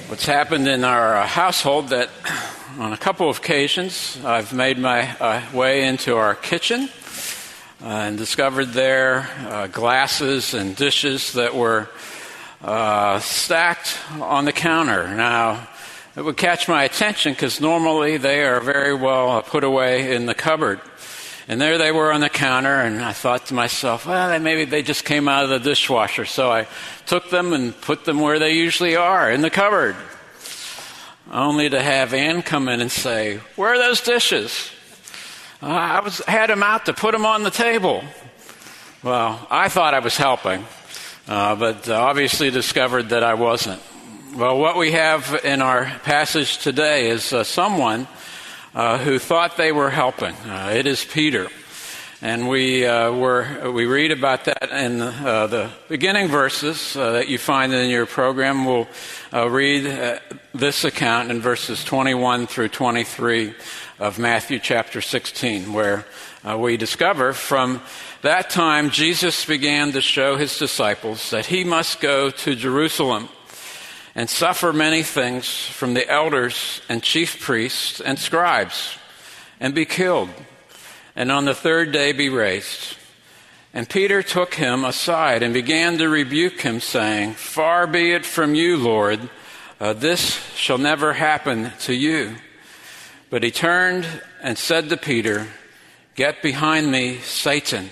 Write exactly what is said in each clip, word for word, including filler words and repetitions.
What's happened in our uh, household that on a couple of occasions I've made my uh, way into our kitchen uh, and discovered there uh, glasses and dishes that were uh, stacked on the counter. Now, it would catch my attention because normally they are very well put away in the cupboard. And there they were on the counter, and I thought to myself, well, maybe they just came out of the dishwasher. So I took them and put them where they usually are, in the cupboard. Only to have Ann come in and say, where are those dishes? Uh, I was had them out to put them on the table. Well, I thought I was helping, uh, but obviously discovered that I wasn't. Well, what we have in our passage today is uh, someone Uh, who thought they were helping. Uh, it is Peter. And we uh, were we read about that in the, uh, the beginning verses uh, that you find in your program. We'll uh, read uh, this account in verses twenty-one through twenty-three of Matthew chapter sixteen, where uh, we discover from that time Jesus began to show his disciples that he must go to Jerusalem and suffer many things from the elders and chief priests and scribes, and be killed, and on the third day be raised. And Peter took him aside and began to rebuke him, saying, Far be it from you, Lord, uh, this shall never happen to you. But he turned and said to Peter, Get behind me, Satan.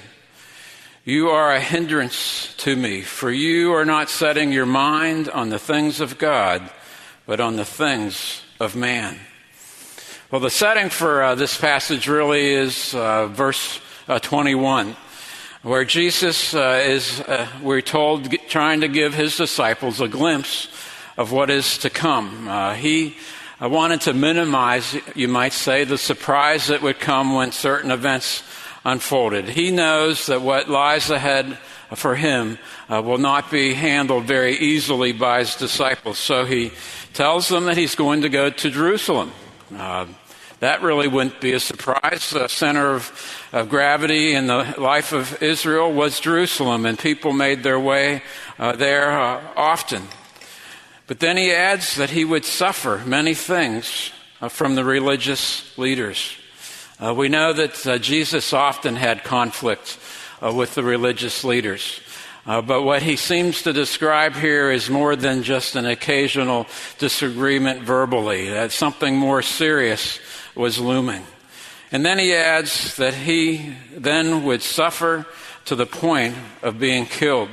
You are a hindrance to me, for you are not setting your mind on the things of God, but on the things of man. Well, the setting for uh, this passage really is uh, verse uh, twenty-one, where Jesus uh, is, uh, we're told, trying to give his disciples a glimpse of what is to come. Uh, he uh, wanted to minimize, you might say, the surprise that would come when certain events unfolded. He knows that what lies ahead for him uh, will not be handled very easily by his disciples. So he tells them that he's going to go to Jerusalem. Uh, that really wouldn't be a surprise. The center of, of gravity in the life of Israel was Jerusalem, and people made their way uh, there uh, often. But then he adds that he would suffer many things uh, from the religious leaders. Uh, we know that uh, Jesus often had conflict uh, with the religious leaders. Uh, but what he seems to describe here is more than just an occasional disagreement verbally, that something more serious was looming. And then he adds that he then would suffer to the point of being killed.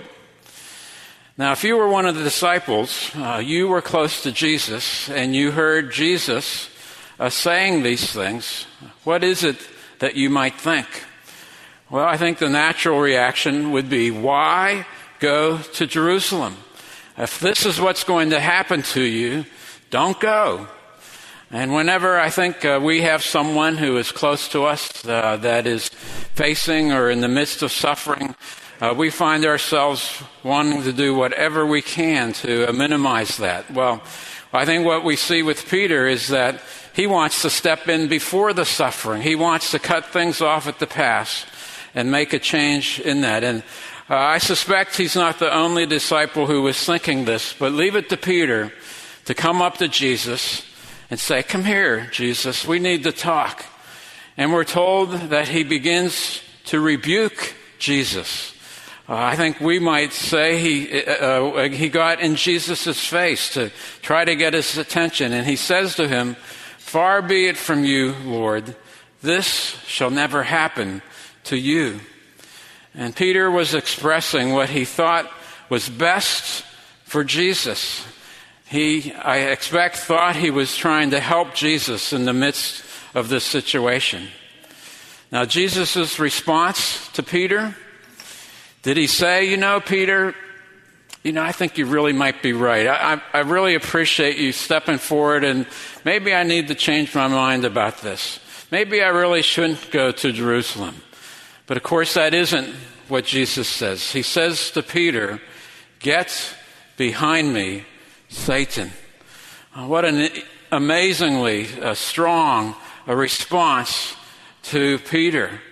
Now, if you were one of the disciples, uh, you were close to Jesus, and you heard Jesus Uh, saying these things, what is it that you might think? Well, I think the natural reaction would be, why go to Jerusalem? If this is what's going to happen to you, don't go. And whenever I think uh, we have someone who is close to us uh, that is facing or in the midst of suffering, uh, we find ourselves wanting to do whatever we can to uh, minimize that. Well, I think what we see with Peter is that he wants to step in before the suffering. He wants to cut things off at the pass and make a change in that. And uh, I suspect he's not the only disciple who was thinking this, but leave it to Peter to come up to Jesus and say, Come here, Jesus, we need to talk. And we're told that he begins to rebuke Jesus. Uh, I think we might say he uh, uh, he got in Jesus' face to try to get his attention. And he says to him, Far be it from you, Lord, this shall never happen to you. And Peter was expressing what he thought was best for Jesus. He, I expect, thought he was trying to help Jesus in the midst of this situation. Now, Jesus' response to Peter, did he say, you know, Peter, you know, I think you really might be right. I, I, I really appreciate you stepping forward, and maybe I need to change my mind about this. Maybe I really shouldn't go to Jerusalem. But of course, that isn't what Jesus says. He says to Peter, Get behind me, Satan. Uh, what an amazingly uh, strong uh, response to Peter.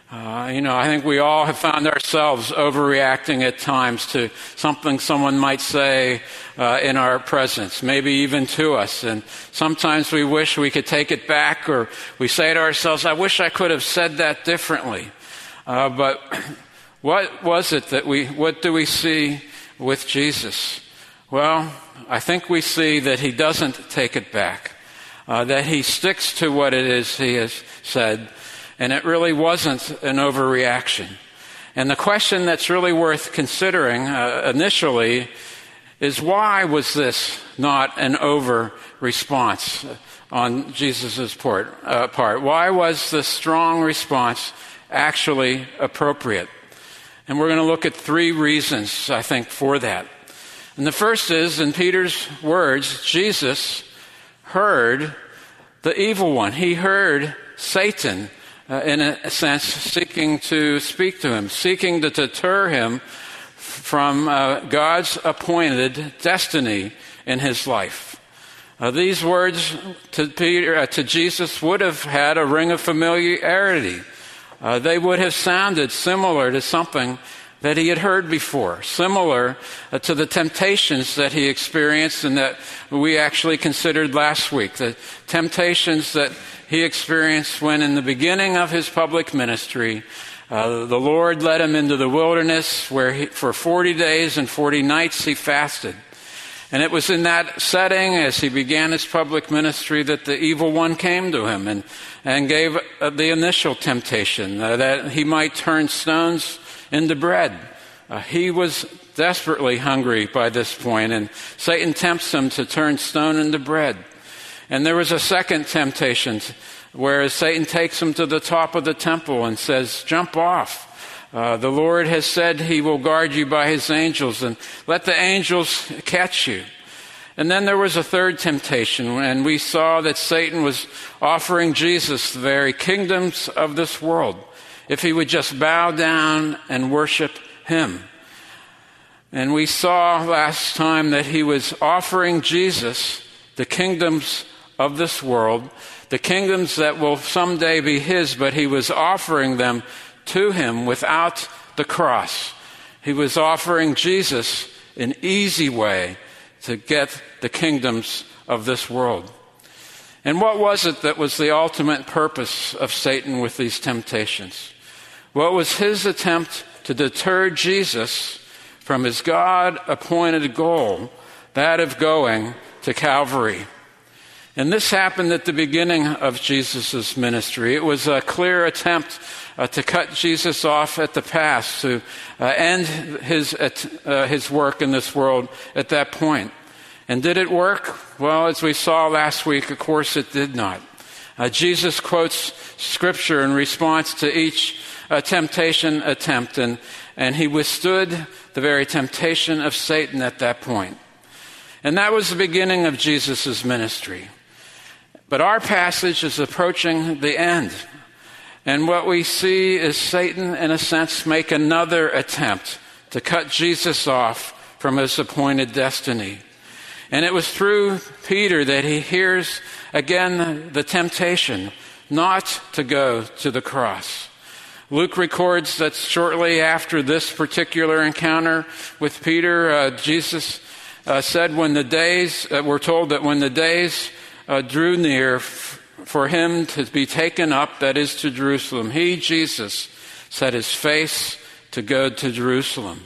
Uh, you know, I think we all have found ourselves overreacting at times to something someone might say uh, in our presence, maybe even to us. And sometimes we wish we could take it back, or we say to ourselves, I wish I could have said that differently. Uh, but what was it that we, what do we see with Jesus? Well, I think we see that he doesn't take it back, uh, that he sticks to what it is he has said. And it really wasn't an overreaction. And the question that's really worth considering uh, initially is, why was this not an over response on Jesus' part, uh, part? Why was the strong response actually appropriate? And we're going to look at three reasons, I think, for that. And the first is, in Peter's words, Jesus heard the evil one. He heard Satan, Uh, in a sense, seeking to speak to him, seeking to deter him from uh, God's appointed destiny in his life. Uh, these words to Peter, uh, to Jesus would have had a ring of familiarity. Uh, they would have sounded similar to something that he had heard before, similar uh, to the temptations that he experienced and that we actually considered last week, the temptations that he experienced when, in the beginning of his public ministry, uh, the Lord led him into the wilderness where he, for forty days and forty nights he fasted. And it was in that setting, as he began his public ministry, that the evil one came to him and, and gave uh, the initial temptation, uh, that he might turn stones into bread. Uh, he was desperately hungry by this point, and Satan tempts him to turn stone into bread. And there was a second temptation, where Satan takes him to the top of the temple and says, jump off. Uh, the Lord has said he will guard you by his angels, and let the angels catch you. And then there was a third temptation, and we saw that Satan was offering Jesus the very kingdoms of this world, if he would just bow down and worship him. And we saw last time that he was offering Jesus the kingdoms of this world, the kingdoms that will someday be his, but he was offering them to him without the cross. He was offering Jesus an easy way to get the kingdoms of this world. And what was it that was the ultimate purpose of Satan with these temptations? Well, it was his attempt to deter Jesus from his God-appointed goal, that of going to Calvary. And this happened at the beginning of Jesus' ministry. It was a clear attempt uh, to cut Jesus off at the pass, to uh, end his, uh, his work in this world at that point. And did it work? Well, as we saw last week, of course it did not. Uh, Jesus quotes Scripture in response to each uh, temptation attempt, and, and he withstood the very temptation of Satan at that point. And that was the beginning of Jesus' ministry. But our passage is approaching the end. And what we see is Satan, in a sense, make another attempt to cut Jesus off from his appointed destiny. And it was through Peter that he hears again the temptation not to go to the cross. Luke records that shortly after this particular encounter with Peter, uh, Jesus uh, said when the days, uh, we're told that when the days Uh, drew near f- for him to be taken up, that is to Jerusalem, he, Jesus, set his face to go to Jerusalem.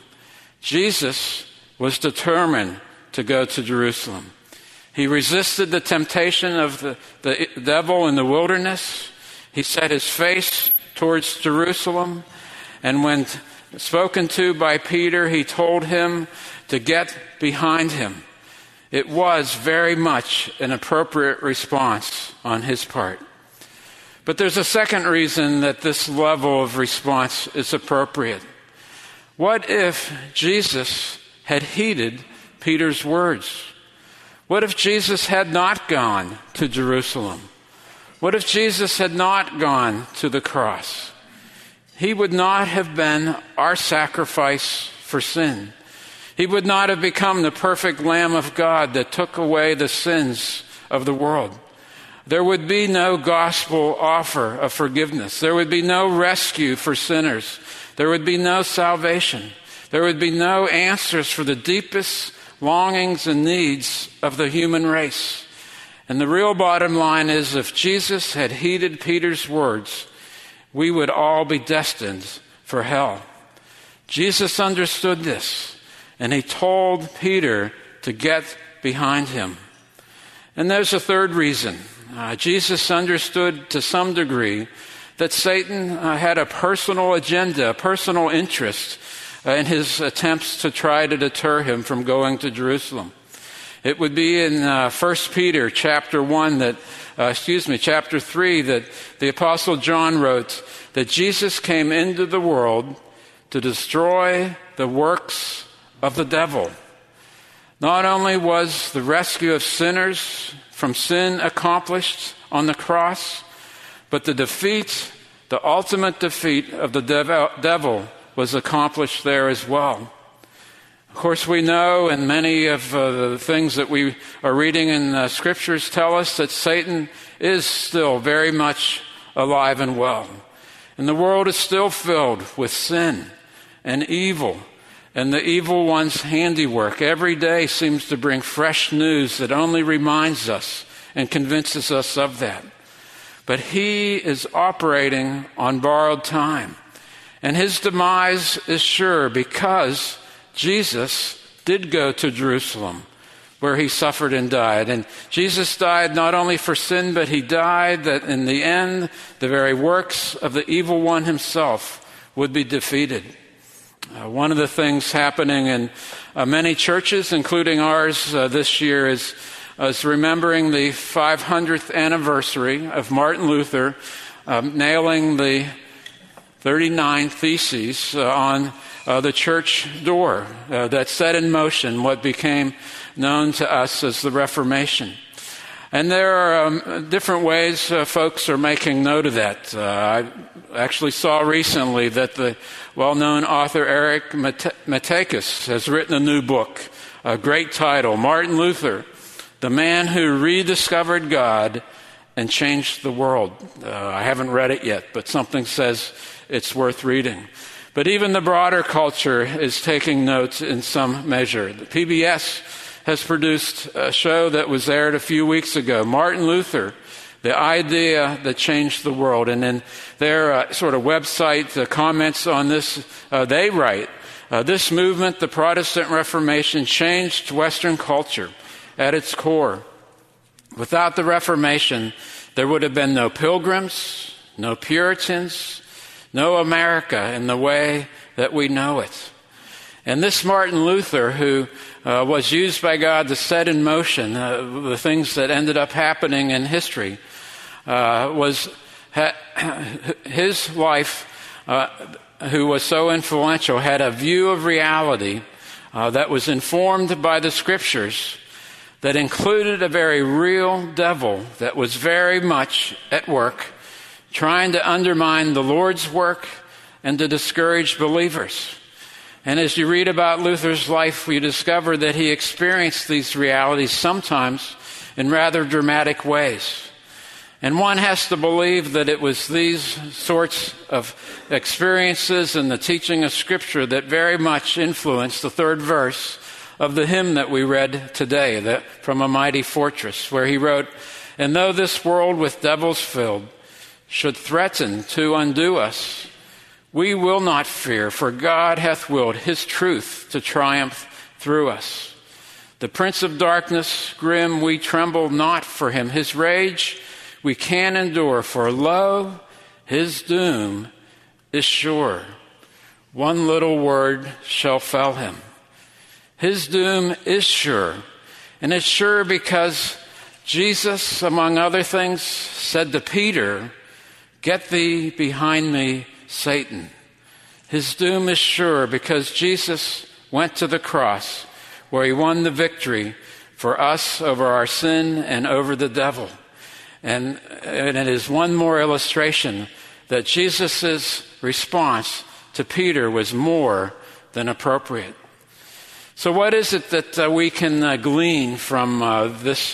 Jesus was determined to go to Jerusalem. He resisted the temptation of the, the devil in the wilderness. He set his face towards Jerusalem. And when t- spoken to by Peter, he told him to get behind him. It was very much an appropriate response on his part. But there's a second reason that this level of response is appropriate. What if Jesus had heeded Peter's words? What if Jesus had not gone to Jerusalem? What if Jesus had not gone to the cross? He would not have been our sacrifice for sin. He would not have become the perfect Lamb of God that took away the sins of the world. there would be no gospel offer of forgiveness. There would be no rescue for sinners. There would be no salvation. There would be no answers for the deepest longings and needs of the human race. And the real bottom line is, if Jesus had heeded Peter's words, we would all be destined for hell. Jesus understood this, and he told Peter to get behind him. And there's a third reason. Uh, Jesus understood to some degree that Satan uh, had a personal agenda, a personal interest uh, in his attempts to try to deter him from going to Jerusalem. It would be in uh, First Peter chapter one that, uh, excuse me, chapter three that the Apostle John wrote that Jesus came into the world to destroy the works of the devil. Not only was the rescue of sinners from sin accomplished on the cross, but the defeat, the ultimate defeat of the devil was accomplished there as well. Of course, we know, and many of uh, the things that we are reading in the scriptures tell us that Satan is still very much alive and well. And the world is still filled with sin and evil, and the evil one's handiwork every day seems to bring fresh news that only reminds us and convinces us of that. But he is operating on borrowed time, and his demise is sure because Jesus did go to Jerusalem, where he suffered and died. And Jesus died not only for sin, but he died that in the end, the very works of the evil one himself would be defeated. Uh, one of the things happening in uh, many churches, including ours uh, this year, is, uh, is remembering the five hundredth anniversary of Martin Luther um, nailing the thirty-nine Theses uh, on uh, the church door uh, that set in motion what became known to us as the Reformation. And there are um, different ways uh, folks are making note of that. Uh, I actually saw recently that the well-known author Eric Matakis has written a new book, a great title, Martin Luther, The Man Who Rediscovered God and Changed the World. Uh, I haven't read it yet, but something says it's worth reading. But even the broader culture is taking note in some measure. The P B S has produced a show that was aired a few weeks ago, Martin Luther, the idea that changed the world. And in their uh, sort of website, the comments on this, uh, they write, uh, this movement, the Protestant Reformation, changed Western culture at its core. Without the Reformation, there would have been no Pilgrims, no Puritans, no America in the way that we know it. And this Martin Luther, who uh, was used by God to set in motion uh, the things that ended up happening in history, uh, was ha- his life, uh, who was so influential, had a view of reality uh, that was informed by the scriptures, that included a very real devil that was very much at work, trying to undermine the Lord's work and to discourage believers. And as you read about Luther's life, you discover that he experienced these realities sometimes in rather dramatic ways. And one has to believe that it was these sorts of experiences and the teaching of Scripture that very much influenced the third verse of the hymn that we read today, that from A Mighty Fortress, where he wrote, "And though this world with devils filled should threaten to undo us, we will not fear, for God hath willed his truth to triumph through us. The prince of darkness, grim, we tremble not for him. His rage we can endure, for lo, his doom is sure. One little word shall fell him. His doom is sure, and it's sure because Jesus, among other things, said to Peter, 'Get thee behind me, Satan.' His doom is sure because Jesus went to the cross where he won the victory for us over our sin and over the devil. And, and it is one more illustration that Jesus' response to Peter was more than appropriate. So what is it that uh, we can uh, glean from uh, this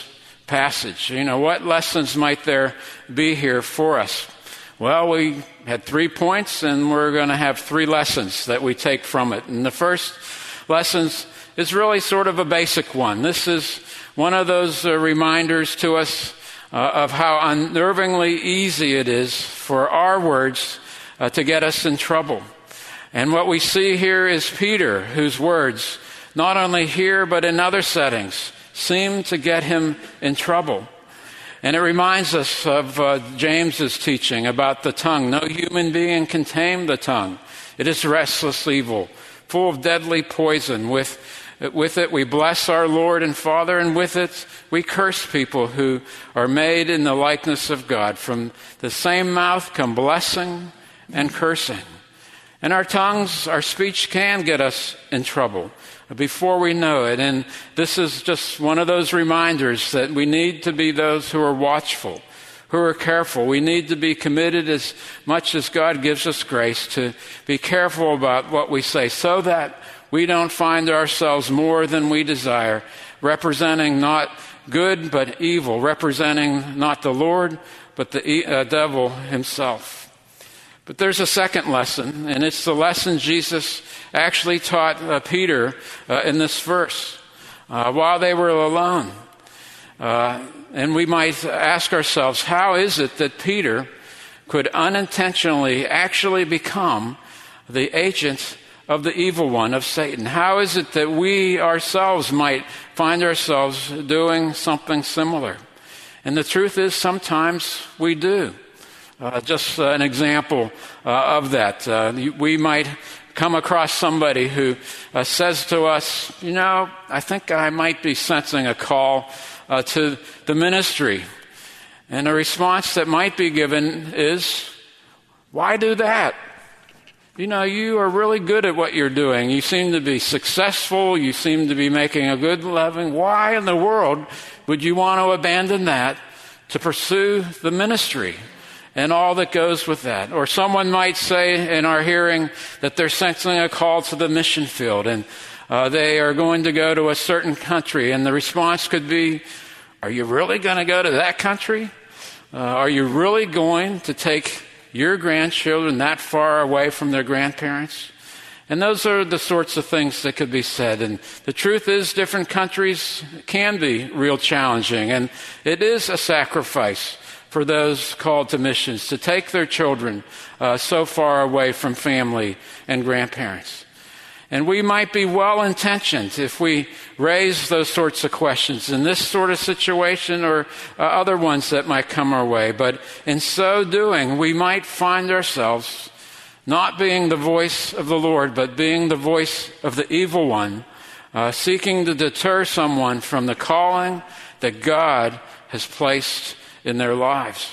passage. You know, what lessons might there be here for us? Well, we had three points, and we're going to have three lessons that we take from it. And the first lesson is really sort of a basic one. This is one of those uh, reminders to us uh, of how unnervingly easy it is for our words uh, to get us in trouble. And what we see here is Peter, whose words, not only here but in other settings, seem to get him in trouble. And it reminds us of uh, James's teaching about the tongue. No human being can tame the tongue. It is restless evil, full of deadly poison. With, with it we bless our Lord and Father, and with it we curse people who are made in the likeness of God. From the same mouth come blessing and cursing. And our tongues, our speech can get us in trouble before we know it. And this is just one of those reminders that we need to be those who are watchful, who are careful. We need to be committed as much as God gives us grace to be careful about what we say, so that we don't find ourselves more than we desire, representing not good but evil, representing not the Lord but the uh, devil himself. But there's a second lesson, and it's the lesson Jesus actually taught uh, Peter uh, in this verse uh, while they were alone. Uh, and we might ask ourselves, how is it that Peter could unintentionally actually become the agent of the evil one, of Satan? How is it that we ourselves might find ourselves doing something similar? And the truth is, sometimes we do. Uh, just uh, an example uh, of that. Uh, we might come across somebody who uh, says to us, you know, I think I might be sensing a call uh, to the ministry. And a response that might be given is, why do that? You know, you are really good at what you're doing. You seem to be successful. You seem to be making a good living. Why in the world would you want to abandon that to pursue the ministry and all that goes with that? Or someone might say in our hearing that they're sensing a call to the mission field, and uh, they are going to go to a certain country, and the response could be, are you really going to go to that country? Uh, are you really going to take your grandchildren that far away from their grandparents? And those are the sorts of things that could be said. And the truth is, different countries can be real challenging, and it is a sacrifice for those called to missions to take their children uh, so far away from family and grandparents. And we might be well-intentioned if we raise those sorts of questions in this sort of situation, or uh, other ones that might come our way. But in so doing, we might find ourselves not being the voice of the Lord, but being the voice of the evil one, uh, seeking to deter someone from the calling that God has placed in their lives.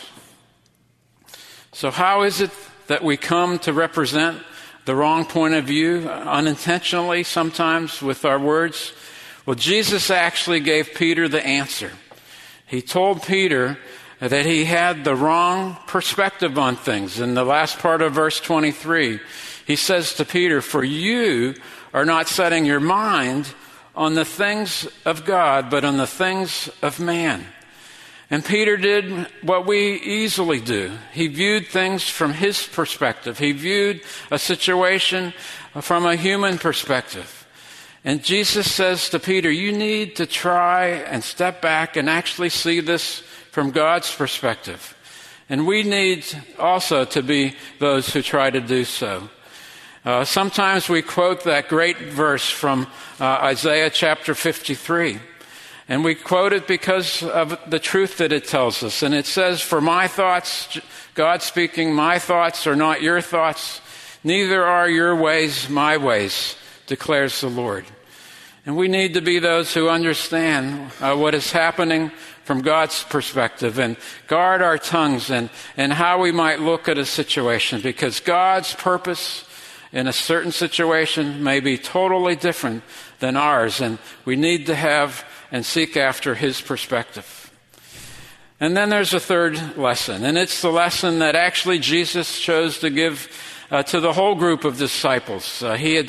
So how is it that we come to represent the wrong point of view unintentionally sometimes with our words? Well, Jesus actually gave Peter the answer. He told Peter that he had the wrong perspective on things. In the last part of verse twenty-three, he says to Peter, "For you are not setting your mind on the things of God, but on the things of man." And Peter did what we easily do. He viewed things from his perspective. He viewed a situation from a human perspective. And Jesus says to Peter, you need to try and step back and actually see this from God's perspective. And we need also to be those who try to do so. Uh, sometimes we quote that great verse from uh, Isaiah chapter fifty-three. And we quote it because of the truth that it tells us. And it says, for my thoughts, God speaking, my thoughts are not your thoughts, neither are your ways my ways, declares the Lord. And we need to be those who understand uh, what is happening from God's perspective, and guard our tongues and, and how we might look at a situation, because God's purpose in a certain situation may be totally different than ours, and we need to have and seek after his perspective. And then there's a third lesson, and it's the lesson that actually Jesus chose to give uh, to the whole group of disciples. Uh, he had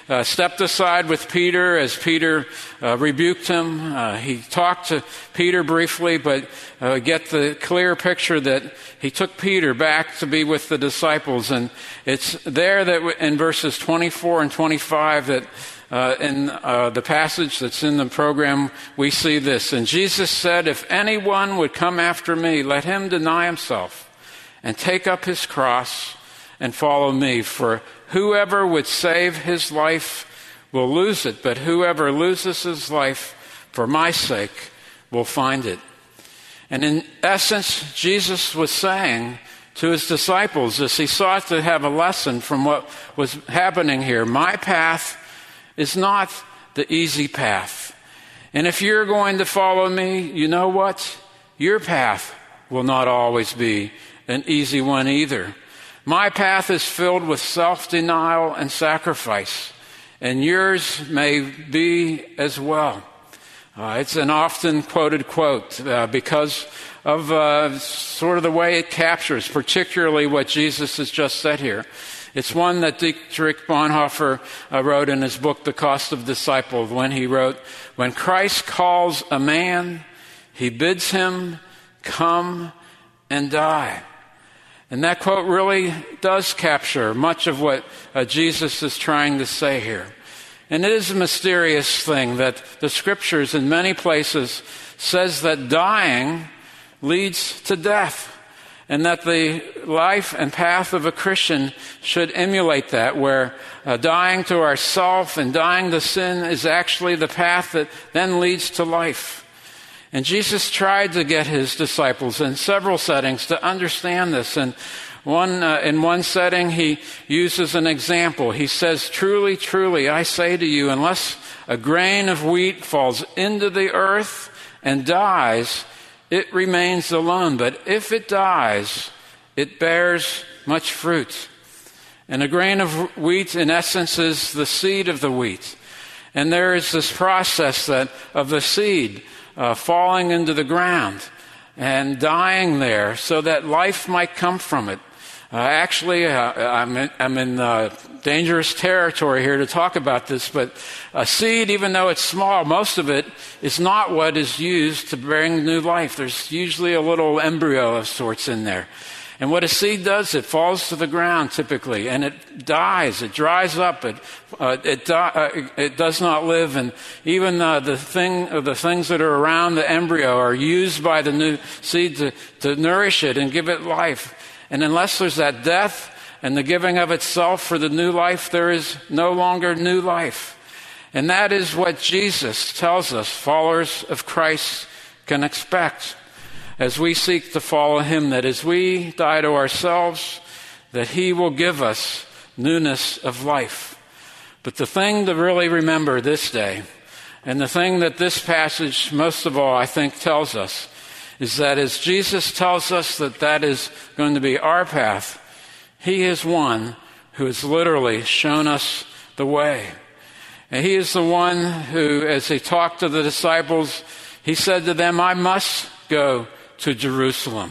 uh, stepped aside with Peter as Peter uh, rebuked him. Uh, he talked to Peter briefly, but uh, get the clear picture that he took Peter back to be with the disciples. And it's there that in verses twenty-four and twenty-five that uh, in uh, the passage that's in the program, we see this. And Jesus said, "If anyone would come after me, let him deny himself and take up his cross and follow me. For whoever would save his life will lose it, but whoever loses his life for my sake will find it." And in essence, Jesus was saying to his disciples as he sought to have a lesson from what was happening here, my path is not the easy path. And if you're going to follow me, you know what? Your path will not always be an easy one either. My path is filled with self-denial and sacrifice, and yours may be as well. Uh, it's an often quoted quote uh, because of uh, sort of the way it captures, particularly what Jesus has just said here. It's one that Dietrich Bonhoeffer uh, wrote in his book, The Cost of Disciple, when he wrote, "When Christ calls a man, he bids him come and die." And that quote really does capture much of what uh, Jesus is trying to say here. And it is a mysterious thing that the Scriptures in many places says that dying leads to death, and that the life and path of a Christian should emulate that, where uh, dying to ourself and dying to sin is actually the path that then leads to life. And Jesus tried to get his disciples in several settings to understand this. And one uh, in one setting, he uses an example. He says, "Truly, truly, I say to you, unless a grain of wheat falls into the earth and dies, it remains alone. But if it dies, it bears much fruit." And a grain of wheat, in essence, is the seed of the wheat. And there is this process that of the seed Uh, falling into the ground and dying there so that life might come from it. Uh, actually, uh, I'm in, I'm in uh, dangerous territory here to talk about this, but a seed, even though it's small, most of it is not what is used to bring new life. There's usually a little embryo of sorts in there. And what a seed does, it falls to the ground typically, and it dies, it dries up, it uh, it, di- uh, it does not live, and even uh, the thing, uh, the things that are around the embryo are used by the new seed to, to nourish it and give it life. And unless there's that death and the giving of itself for the new life, there is no longer new life. And that is what Jesus tells us followers of Christ can expect as we seek to follow him, that as we die to ourselves, that he will give us newness of life. But the thing to really remember this day, and the thing that this passage most of all I think tells us, is that as Jesus tells us that that is going to be our path, he is one who has literally shown us the way. And he is the one who, as he talked to the disciples, he said to them, "I must go to Jerusalem,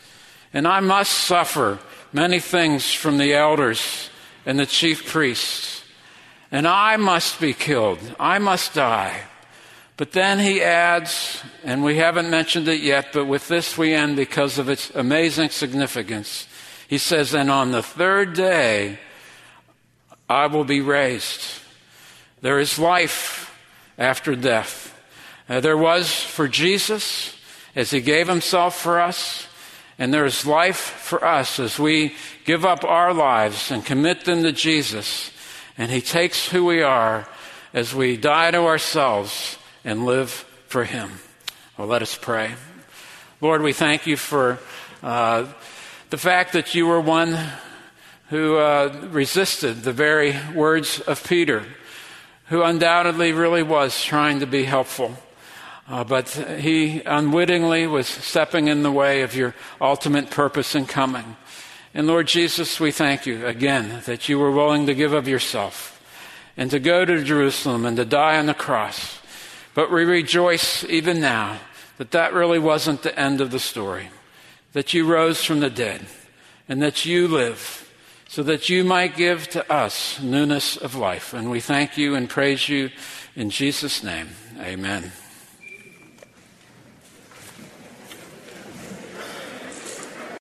and I must suffer many things from the elders and the chief priests, and I must be killed, I must die." But then he adds, and we haven't mentioned it yet, but with this we end because of its amazing significance. He says, "And on the third day I will be raised." There is life after death. Uh, there was for Jesus as he gave himself for us, and there is life for us as we give up our lives and commit them to Jesus, and he takes who we are as we die to ourselves and live for him. Well, let us pray. Lord, we thank you for uh, the fact that you were one who uh, resisted the very words of Peter, who undoubtedly really was trying to be helpful. Uh, but he unwittingly was stepping in the way of your ultimate purpose in coming. And Lord Jesus, we thank you again that you were willing to give of yourself and to go to Jerusalem and to die on the cross. But we rejoice even now that that really wasn't the end of the story, that you rose from the dead and that you live so that you might give to us newness of life. And we thank you and praise you in Jesus' name. Amen.